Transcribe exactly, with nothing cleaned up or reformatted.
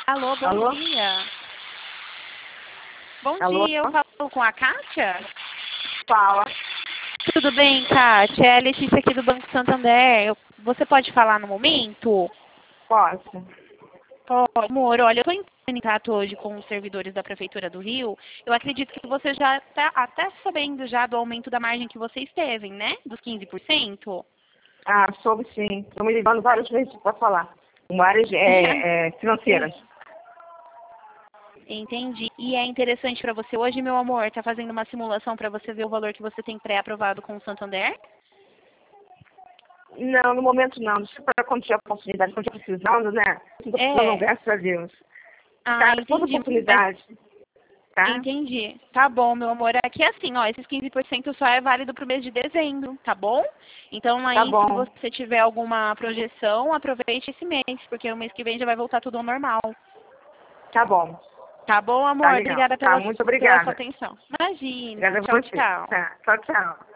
Alô, bom Alô? dia. Bom Alô? dia, eu falo com a Kátia? Fala. Tudo bem, Kátia? É a Letícia aqui do Banco Santander. Eu- você pode falar no momento? Posso. Pode, amor. Olha, eu estou entrando em contato hoje com os servidores da Prefeitura do Rio. Eu acredito que você já está até sabendo já do aumento da margem que vocês teve, né? Dos quinze por cento. Ah, soube sim. Estão me ligando várias vezes para falar. Em áreas é, é, financeiras. Entendi. E é interessante para você hoje, meu amor, tá fazendo uma simulação para você ver o valor que você tem pré-aprovado com o Santander? Não, no momento não. Deixa para quando tiver oportunidade, quando estiver precisando, né? Estou precisando, É. graças a Deus. Ah, Tá, toda entendi. oportunidade. Tá? Entendi. Tá bom, meu amor. Aqui é assim, ó, esses quinze por cento só é válido pro mês de dezembro, tá bom? Então Tá aí, se bom. você tiver alguma projeção, aproveite esse mês, porque o mês que vem já vai voltar tudo ao normal. Tá bom. Tá bom, Tá amor? legal. Obrigada Tá, pela, muito pela sua obrigada. atenção. Imagina. Obrigada a Tchau, você. tchau. Tá, tchau, tchau.